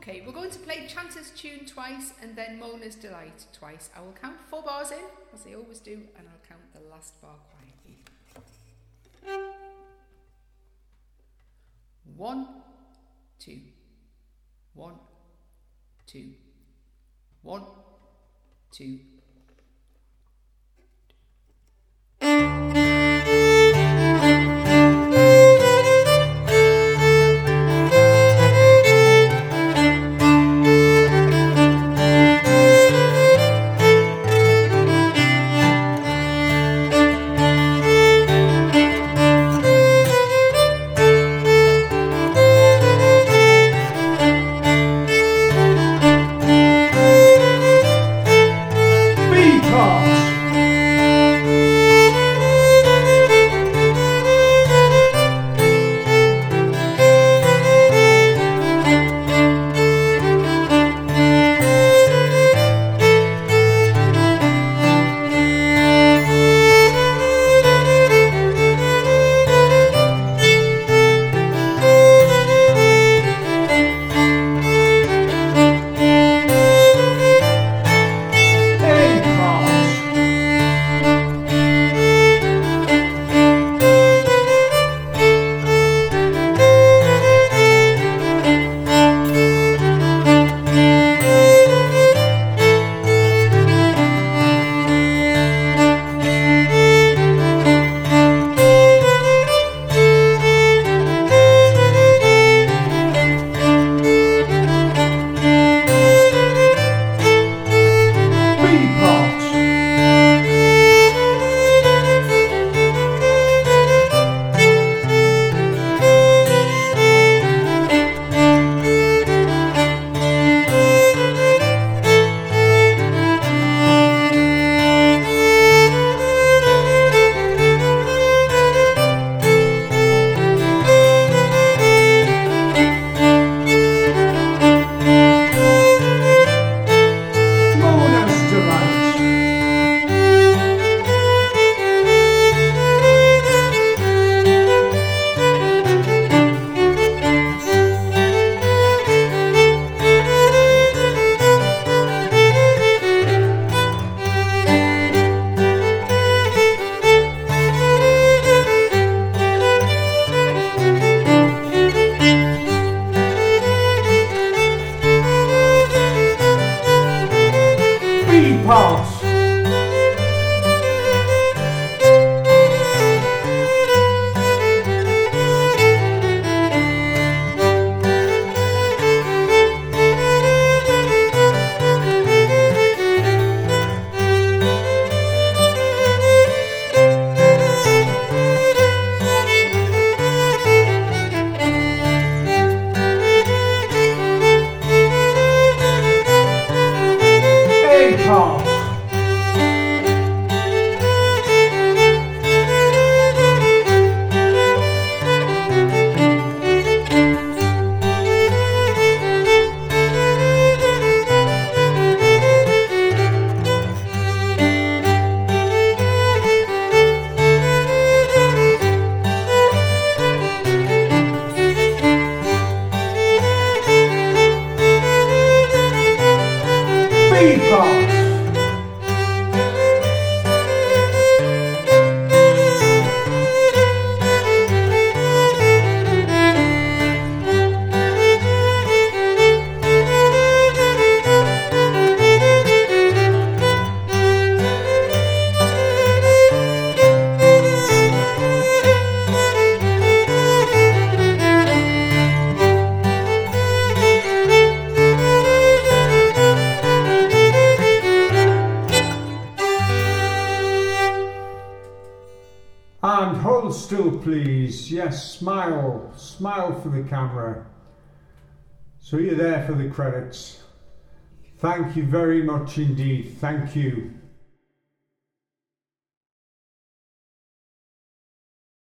Okay, we're going to play Chanter's Tune twice and then Mona's Delight twice. I will count 4 bars in, as I always do, and I'll count the last bar quietly. 1, 2, 1, 2, 1, 2. Pass. And hold still, please. Yes, smile. Smile for the camera. So you're there for the credits. Thank you very much indeed. Thank you.